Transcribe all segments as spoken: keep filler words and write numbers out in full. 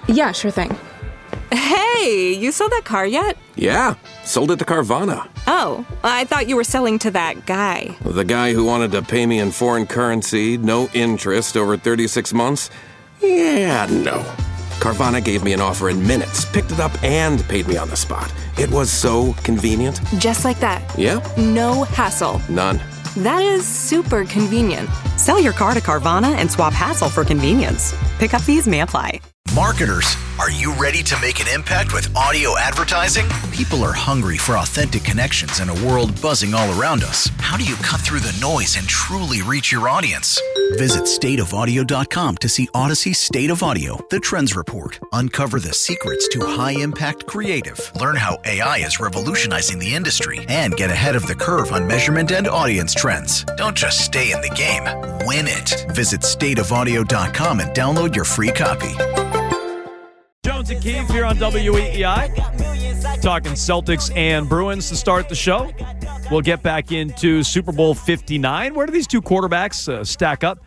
Yeah, sure thing. Hey, you sold that car yet? Yeah, sold it to Carvana. Oh, I thought you were selling to that guy. The guy who wanted to pay me in foreign currency, no interest, over thirty-six months? Yeah, no. Carvana gave me an offer in minutes, picked it up, and paid me on the spot. It was so convenient. Just like that. Yep. No hassle. None. That is super convenient. Sell your car to Carvana and swap hassle for convenience. Pickup fees may apply. Marketers, are you ready to make an impact with audio advertising? People are hungry for authentic connections in a world buzzing all around us. How do you cut through the noise and truly reach your audience? Visit state of audio dot com to see Odyssey State of Audio, the Trends Report. Uncover the secrets to high-impact creative. Learn how A I is revolutionizing the industry and get ahead of the curve on measurement and audience trends. Don't just stay in the game. Win it. Visit state of audio dot com and download your free copy. Jones and Keefe here on W E E I, talking Celtics and Bruins to start the show. We'll get back into Super Bowl fifty-nine. Where do these two quarterbacks uh, stack up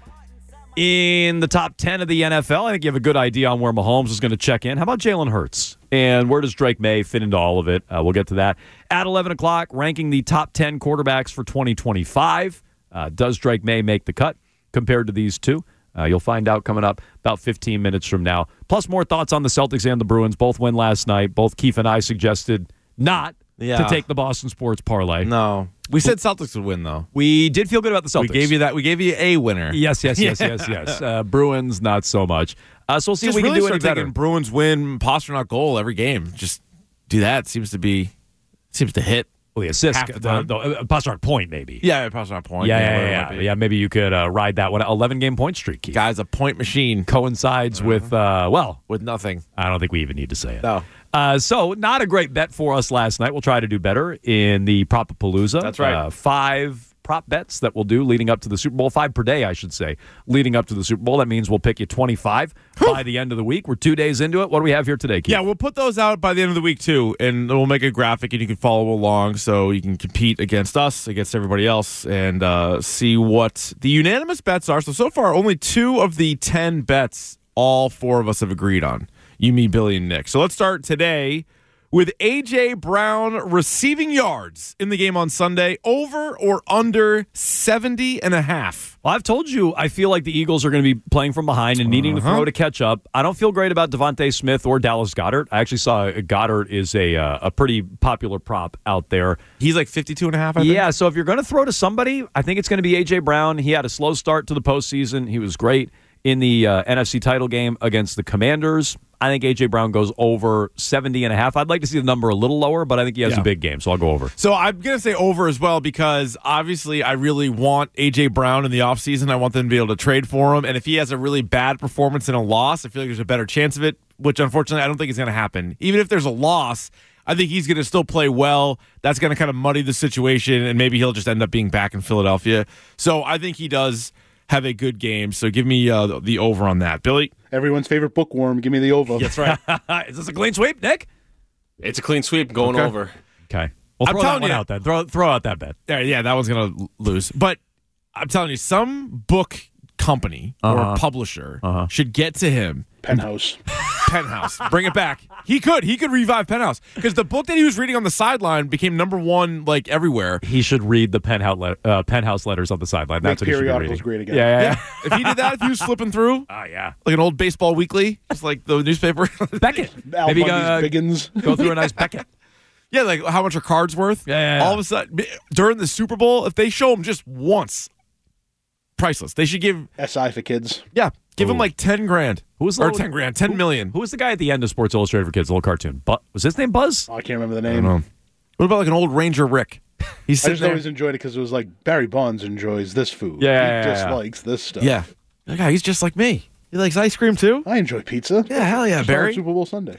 in the top ten of the N F L? I think you have a good idea on where Mahomes is going to check in. How about Jalen Hurts? And where does Drake May fit into all of it? Uh, we'll get to that. At eleven o'clock, ranking the top ten quarterbacks for twenty twenty-five. Uh, does Drake May make the cut compared to these two? Uh, you'll find out coming up about fifteen minutes from now. Plus, more thoughts on the Celtics and the Bruins. Both win last night. Both Keefe and I suggested not yeah. to take the Boston sports parlay. No. We said Celtics would win, though. We did feel good about the Celtics. We gave you that. We gave you a winner. Yes, yes, yes, yes, yes. Uh, Bruins, not so much. Uh, so we'll see Just if we really can do any start better. taking Bruins win, Pasternak goal every game. Just do that. Seems to be, seems to hit. Well, the assist, half the the, time. the, uh, Pasternak point, maybe. Yeah, Pasternak point. Yeah, yeah, whatever it yeah. might Yeah, be. yeah, maybe you could uh, ride that one. eleven-game point streak, Keith. Guy's a point machine. Coincides with, uh, well, With nothing. I don't think we even need to say it. No. Uh, so, not a great bet for us last night. We'll try to do better in the Propapalooza. That's right. Uh, five prop bets that we'll do leading up to the Super Bowl. Five per day, I should say, leading up to the Super Bowl. That means we'll pick you twenty-five by the end of the week. We're two days into it. What do we have here today, Keith? Yeah, we'll put those out by the end of the week, too, and we'll make a graphic, and you can follow along so you can compete against us, against everybody else, and uh, see what the unanimous bets are. So, so far, only two of the ten bets all four of us have agreed on. You, me, Billy, and Nick. So let's start today with A J. Brown receiving yards in the game on Sunday, over or under seventy and a half. Well, I've told you I feel like the Eagles are going to be playing from behind and needing Uh-huh. to throw to catch up. I don't feel great about Devontae Smith or Dallas Goedert. I actually saw Goddard is a uh, a pretty popular prop out there. He's like fifty-two and a half, I think. Yeah, so if you're going to throw to somebody, I think it's going to be A J. Brown. He had a slow start to the postseason. He was great in the uh, N F C title game against the Commanders. I think A J. Brown goes over seventy and a half. I'd like to see the number a little lower, but I think he has Yeah. a big game, so I'll go over. So I'm going to say over as well because obviously I really want A J. Brown in the offseason. I want them to be able to trade for him. And if he has a really bad performance in a loss, I feel like there's a better chance of it, which unfortunately I don't think is going to happen. Even if there's a loss, I think he's going to still play well. That's going to kind of muddy the situation, and maybe he'll just end up being back in Philadelphia. So I think he does have a good game. So give me uh, the over on that. Billy? Everyone's favorite bookworm. Give me the over. That's right. Is this a clean sweep, Nick? It's a clean sweep going Okay. over. Okay. Well, I'm throw that telling one you- out then. Throw, throw out that bet. Yeah, yeah, that one's going to lose. But I'm telling you, some book company Uh-huh. or publisher Uh-huh. should get to him. Penthouse. Penthouse. Bring it back. He could. He could revive Penthouse. Because the book that he was reading on the sideline became number one, like, everywhere. He should read the penthouse, le- uh, penthouse letters on the sideline. That's Make what he should be periodicals reading. great again. Yeah, yeah, Yeah. If he did that, if he was flipping through, yeah. Oh, yeah. like an old baseball weekly, just like the newspaper. Beckett. Al Maybe Bundy's uh, Biggins. go through a nice Beckett. Yeah, like how much are cards worth? Yeah, yeah, yeah. All of a sudden, during the Super Bowl, if they show him just once, priceless. They should give, S I for kids. yeah, give him Ooh. like ten grand. Who was the or little- ten grand, ten million. Who was the guy at the end of Sports Illustrated for Kids, the little cartoon? Bu- was his name Buzz? Oh, I can't remember the I name. don't know. What about like an old Ranger Rick? He's I sitting just there. always enjoyed it because it was like Barry Bonds enjoys this food. Yeah, he yeah, yeah, yeah. dislikes this stuff. Yeah. That guy, he's just like me. He likes ice cream too. I enjoy pizza. Yeah, hell yeah, Just on Barry. Super Bowl Sunday.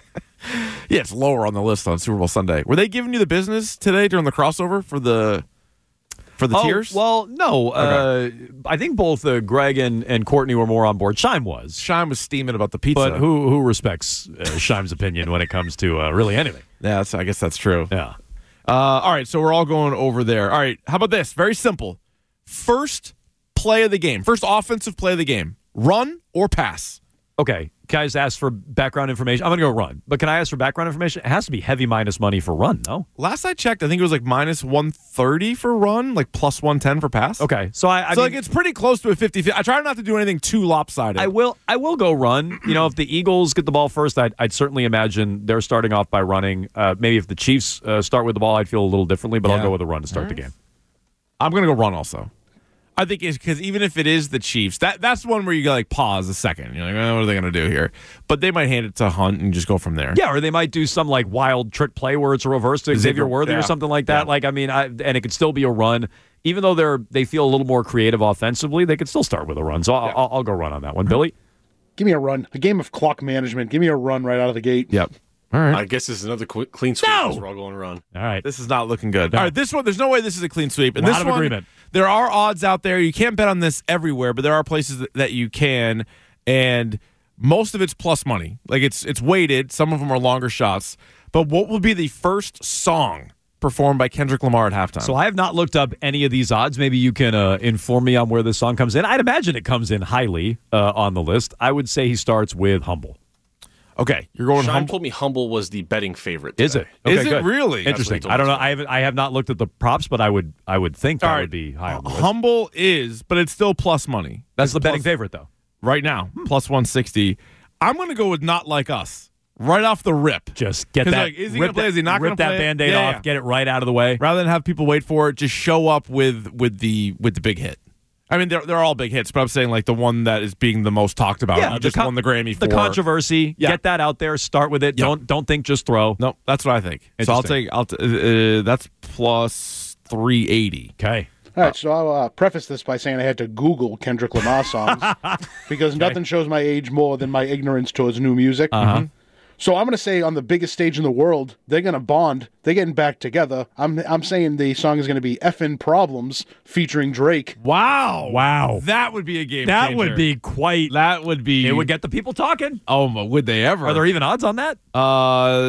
Yeah, it's lower on the list on Super Bowl Sunday. Were they giving you the business today during the crossover for the for the oh, tiers? Well, no. Uh, I think both uh, Greg and, and Courtney were more on board. Shime was. Shime was steaming about the pizza. But who who respects uh, Shime's opinion when it comes to uh, really anything? Yeah, that's, I guess that's true. Yeah. Uh, all right, so we're all going over there. All right, how about this? Very simple. First play of the game. First offensive play of the game. Run or pass. Okay. Can I just ask for background information? I'm going to go run, but can I ask for background information? It has to be heavy minus money for run, no? Last I checked, I think it was like minus one thirty for run, like plus one ten for pass. Okay, so I, I so mean, like it's pretty close to a fifty-fifty. I try not to do anything too lopsided. I will I will go run. You know, if the Eagles get the ball first, I'd, I'd certainly imagine they're starting off by running. Uh, maybe if the Chiefs uh, start with the ball, I'd feel a little differently, but Yeah. I'll go with a run to start the game. I'm going to go run also. I think it's because even if it is the Chiefs, that that's one where you like pause a second. You're like, oh, what are they going to do here? But they might hand it to Hunt and just go from there. Yeah, or they might do some like wild trick play where it's a reverse to Xavier Xavier- Worthy yeah. or something like that. Yeah. Like, I mean, I, and it could still be a run. Even though they're they feel a little more creative offensively, they could still start with a run. So I'll, I'll, I'll go run on that one. Billy? Give me a run. A game of clock management. Give me a run right out of the gate. Yep. All right. I guess this is another qu- clean sweep. No! because We're all going to run. All right. This is not looking good. No. All right, this one, there's no way this is a clean sweep. And Lot this of one, agreement. there are odds out there. You can't bet on this everywhere, but there are places that, that you can, and most of it's plus money. Like it's it's weighted. Some of them are longer shots. But what will be the first song performed by Kendrick Lamar at halftime? So I have not looked up any of these odds. Maybe you can uh, inform me on where this song comes in. I'd imagine it comes in highly uh, on the list. I would say he starts with Humble. Okay, you're going Sean humble. told me Humble was the betting favorite. Is today. it? Okay, Is it good. really? Interesting. That's what he told I don't me. know. I haven't. I have not looked at the props, but I would. I would think that All right. would be high on the list. Humble is, but it's still plus money. That's It's the betting plus- favorite, though. right now, plus one sixty. I'm going to go with Not Like Us right off the rip. Just get 'Cause, that. like, is he rip gonna play? that, Is he not rip gonna that play it? Band-Aid Yeah, off. yeah. Get it right out of the way. Rather than have people wait for it, just show up with with the with the big hit. I mean, they're they're all big hits, but I'm saying like the one that is being the most talked about. Yeah, you the just con- won the Grammy The for controversy. Yeah. Get that out there. Start with it. Yeah. Don't don't think just throw. No, that's what I think. So I'll Interesting. take. I'll t- uh, that's plus three eighty. Okay. All right, so I'll uh, preface this by saying I had to Google Kendrick Lamar songs because nothing shows my age more than my ignorance towards new music. Uh-huh. So I'm going to say on the biggest stage in the world, they're going to bond. They're getting back together. I'm I'm saying the song is going to be Effin' Problems featuring Drake. Wow! Wow. That would be a game. That changer. would be quite. That would be. It would get the people talking. Oh, my, would they ever? Are there even odds on that? Uh,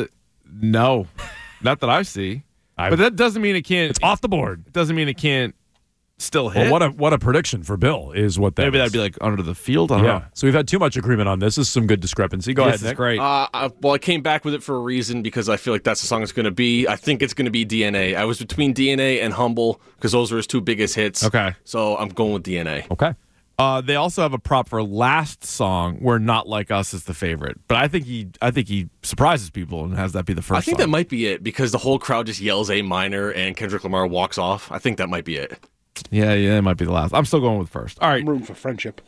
no, not that I see. I- but that doesn't mean it can't. It's off the board. It doesn't mean it can't still hit. Well, what a what a prediction for Bill is what that Maybe is. that'd be like under the field. I don't Yeah. know. So we've had too much agreement on this. This is some good discrepancy. Go This ahead, is Nick. great. Uh, I, well, I came back with it for a reason because I feel like that's the song it's going to be. I think it's going to be D N A. I was between D N A and Humble because those are his two biggest hits. Okay. So I'm going with D N A. Okay. Uh, they also have a prop for last song where Not Like Us is the favorite, but I think he, I think he surprises people and has that be the first. I think song. that might be it because the whole crowd just yells A minor and Kendrick Lamar walks off. I think that might be it. Yeah, yeah, it might be the last. I'm still going with first. All right, I'm rooting for friendship.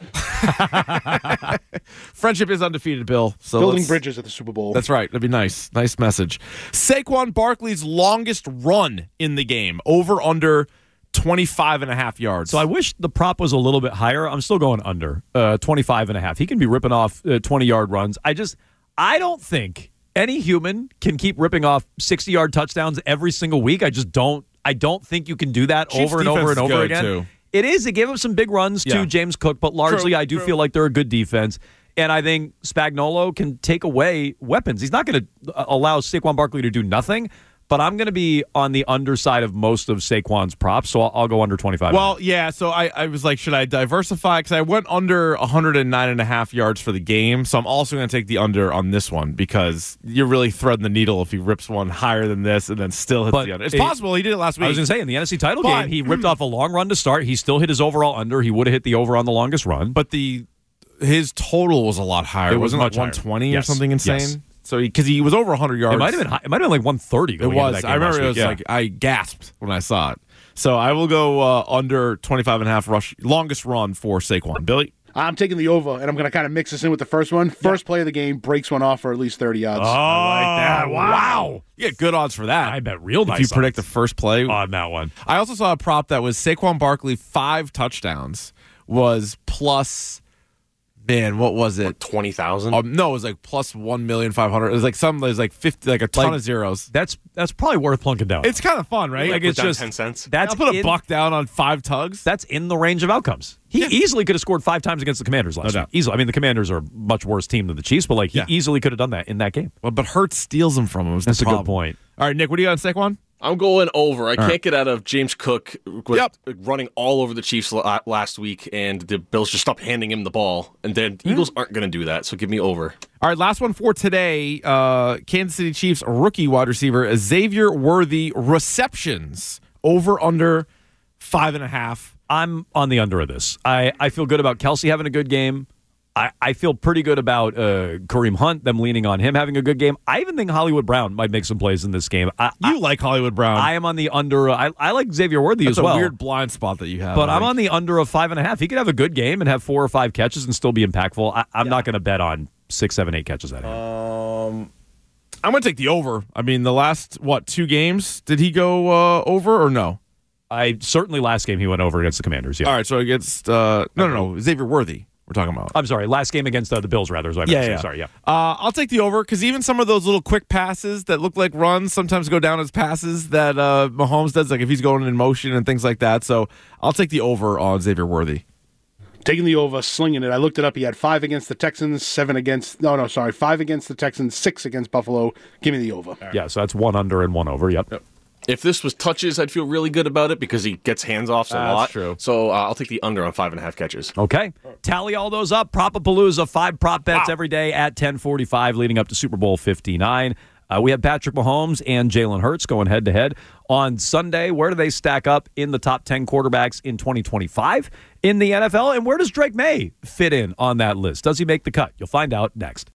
friendship is undefeated, Bill. So Building let's- bridges at the Super Bowl. That's right. That'd be nice. Nice message. Saquon Barkley's longest run in the game, over under twenty-five and a half yards. So I wish the prop was a little bit higher. I'm still going under uh, twenty-five and a half. He can be ripping off uh, twenty-yard runs. I just, I don't think any human can keep ripping off sixty-yard touchdowns every single week. I just don't. I don't think you can do that Chiefs over and over defense and is over good, again. too. It is. It gave up some big runs Yeah. to James Cook, but largely True, I do true. feel like they're a good defense. And I think Spagnuolo can take away weapons. He's not going to allow Saquon Barkley to do nothing, but I'm going to be on the underside of most of Saquon's props, so I'll, I'll go under twenty-five. Well, yeah, so I, I was like, should I diversify? Because I went under one hundred nine and a half yards for the game, so I'm also going to take the under on this one because you're really threading the needle if he rips one higher than this and then still hits But the under. It's it- possible. He did it last week. I was going to say, in the N F C title But- game, he ripped off a long run to start. He still hit his overall under. He would have hit the over on the longest run. but the his total was a lot higher. It was Wasn't it much like higher. one twenty or Yes. something insane? Yes. So because he, he was over one hundred yards. It might have been high. It might have been like one thirty. It Going into was. that game I remember last it was week. Yeah. like I gasped when I saw it. So I will go uh, under twenty-five and a half rush, longest run for Saquon. Billy? I'm taking the over, and I'm going to kind of mix this in with the first one. First play of the game breaks one off for at least thirty yards. Oh, I like that. Wow. You get good odds for that. I bet real if nice you predict the odds first play. on that one. I also saw a prop that was Saquon Barkley five touchdowns was plus. Man, what was it? twenty thousand? Um, no, it was like plus one million five hundred. It was like some. It was like fifty, like a ton Like- of zeros. That's that's probably worth plunking down. It's kind of fun, right? like Put it's down just ten cents? That's I'll put a in, buck down on five tugs. That's in the range of outcomes. He easily could have scored five times against the Commanders last No week. doubt. Easily. I mean, the Commanders are a much worse team than the Chiefs, but like he Yeah. easily could have done that in that game. Well, but Hurts steals them from him. is the That's a good problem. point. All right, Nick, what do you got on Saquon? I'm going over. I All can't right. get out of James Cook was Yep. running all over the Chiefs la- last week, and the Bills just stopped handing him the ball. And then Eagles aren't going to do that, so give me over. All right, last one for today. Uh, Kansas City Chiefs rookie wide receiver Xavier Worthy receptions over under five and a half. I'm on the under of this. I, I feel good about Kelsey having a good game. I, I feel pretty good about uh, Kareem Hunt, them leaning on him having a good game. I even think Hollywood Brown might make some plays in this game. I, You I, like Hollywood Brown? I am on the under. I, I like Xavier Worthy That's as well. a weird blind spot that you have. But I I'm think. on the under of five and a half. He could have a good game and have four or five catches and still be impactful. I, I'm not going to bet on six, seven, eight catches out of him. Um, I'm going to take the over. I mean, the last, what, two games? Did he go uh, over or no? I certainly last game he went over against the Commanders. Yeah. All right, so against, uh, no, no, no, Xavier Worthy. We're talking about. I'm sorry. Last game against uh, the Bills, rather. Is what I meant Yeah, to say. yeah. Sorry. Yeah. Uh, I'll take the over because even some of those little quick passes that look like runs sometimes go down as passes that uh, Mahomes does, like if he's going in motion and things like that. So I'll take the over on Xavier Worthy. Taking the over, slinging it. I looked it up. He had five against the Texans, seven against. No, no, sorry, five against the Texans, six against Buffalo. Give me the over. Yeah. So that's one under and one over. Yep. Yep. If this was touches, I'd feel really good about it because he gets hands-offs a That's lot. true. So uh, I'll take the under on five and a half catches. Okay. Tally all those up. Propapalooza, five prop bets Wow. every day at ten forty-five leading up to Super Bowl fifty-nine. Uh, we have Patrick Mahomes and Jalen Hurts going head-to-head on Sunday. Where do they stack up in the top ten quarterbacks in twenty twenty-five in the N F L? And where does Drake May fit in on that list? Does he make the cut? You'll find out next.